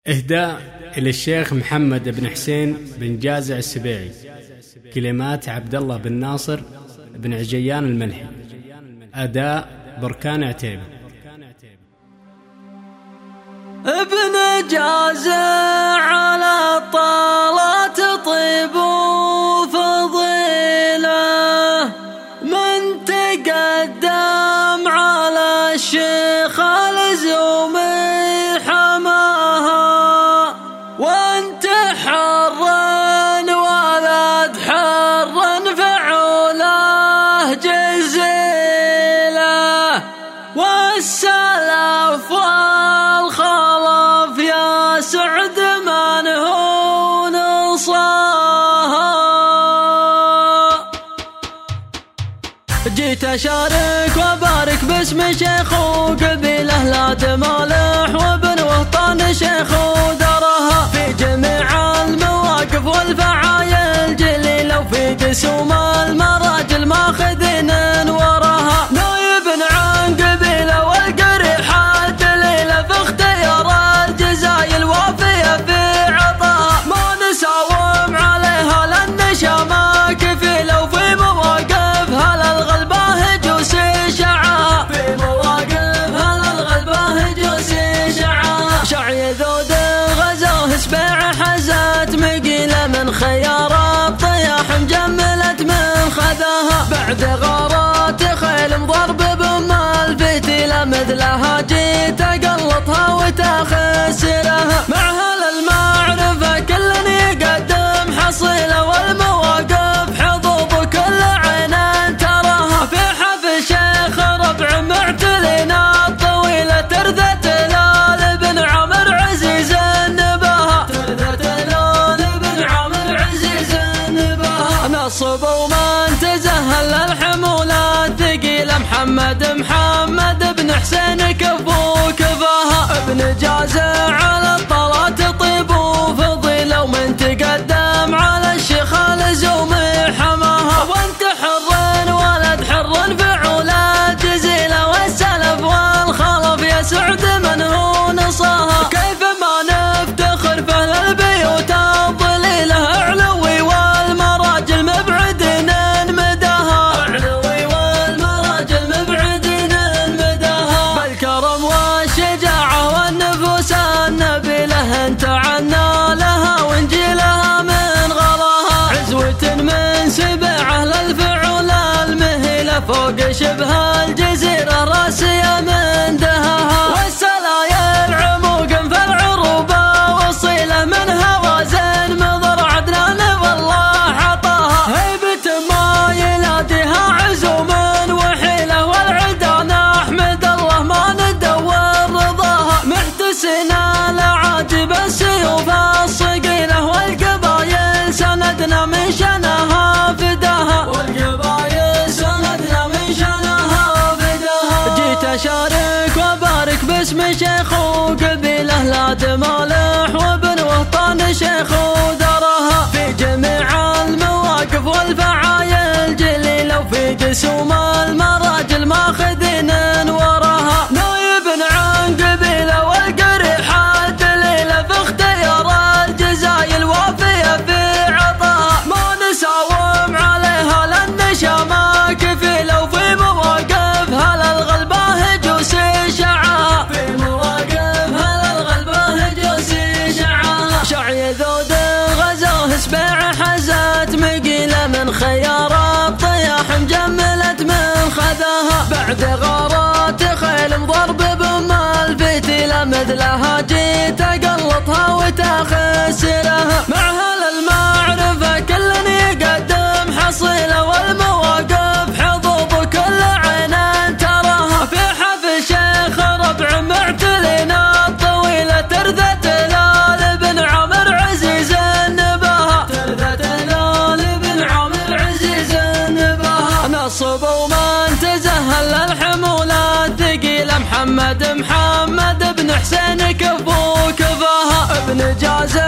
إهداء إلى الشيخ محمد بن حسين بن جازع السبيعي. كلمات عبد الله بن ناصر بن عجيان الملحي. أداء بركان عتيبة. ابن جازع على الطالات طيب وفضيله، من تقدم على الشيخ الزوم حماها، وانت حرا ولد حرا فعوله جزيله، والسلف والخلف يا سعد من هو نصاها. جيت أشارك وبارك باسم شيخ وقبيله لاد مالح وابن وهطان شيخ ودرها، في جميع المواقف والفعايل جليلة، وفي دسوم المراجل ماخذين وراها، نايب عن قبيله والقريحة دليلة، في اختيار الجزايا الوافية في عطاها، ما نساوم عليها لأن شامة كفيلة، وفي مواقفها للغلبة هجوس شعاها، في مواقفها للغلبة هجوس شعاها. شعي ذود غزوه سبيع حزت مقيلة، من خيار الطياح مجملت من خذاها، بعد غارات خيل مضرب بما الفتيلة، مثلها جيت اقلطها وتخسرها، مع اهل المعرفة كل يقدم حصيلة، والمواقف حظوظ كل عين تراها، في حفل شيخ ربع معتلين الطويلة، ترذت لال بن عمر عزيز النباها، ترذت لال بن عمر عزيز النباها، نصب ومن تزهل الحمولة الثقيلة، محمد بن حسين كفو كفاها، ابن جازع على الطلات طيب وفضيلة، ومن تقدم على الشيخ الزوم حماها، وانت حر ولد حر فعوله جزيلة، والسلف والخلف يا سعد من هو نصاها، كيف ما نفتخر فأهل البيوت الضليلة، علوي والمراجل مبعدين مداها، علوي والمراجل مبعدين مداها، بالكرم والشجاعة والنفوس النبيلة، انت عنا لها وانجيلها من غلاها، عزوة من سبعه للفعول المهيلة، فوق شبه الجزيرة راسية من دهاها، والسلايا العموق في العروبة وصيلة، من هوازن مضر عدنان والله عطاها، هيبة ما يناديها عزوم وحيلة، والعدان احمد الله ما ندور رضاها، محتسنا العاتب السيوف الصقيلة، والقبايل سندنا من شنها فداها، والقبايل سندنا من شنها فداها. جيت أشارك وبارك باسم شيخ وقبيله لاد مالح وابن وهطان شيخ ودرها، في جميع المواقف والفعايل جليلة، وفي دسوم المراجل ماخذين وراها، نايب عن قبيله والقريحة دليلة، في اختيار الجزايا الوافية في عطاها، ما نساوم عليها لأن شامة كفيلة، وفي مواقفها للغلبة هجوس شعاها، في مواقفها للغلبة هجوس شعاها. شعي ذود غزوه سبيع حزت مقيلة، من خيار الطياح مجملت من خذاها، بعد غارات خيل مضرب بما الفتيلة، مثلها جيت اقلطها وتخسرها، مع اهل المعرفة كل يقدم حصيلة، والمواقف حظوظ كل عين تراها، في حفل شيخ ربع معتلين الطويلة، ترذت لال بن عمر عزيز النباها، ترذت لال بن عمر عزيز النباها، نصب ومن تزهل الحمولة الثقيلة، محمد بن حسين كفو كفاها، ابن جازع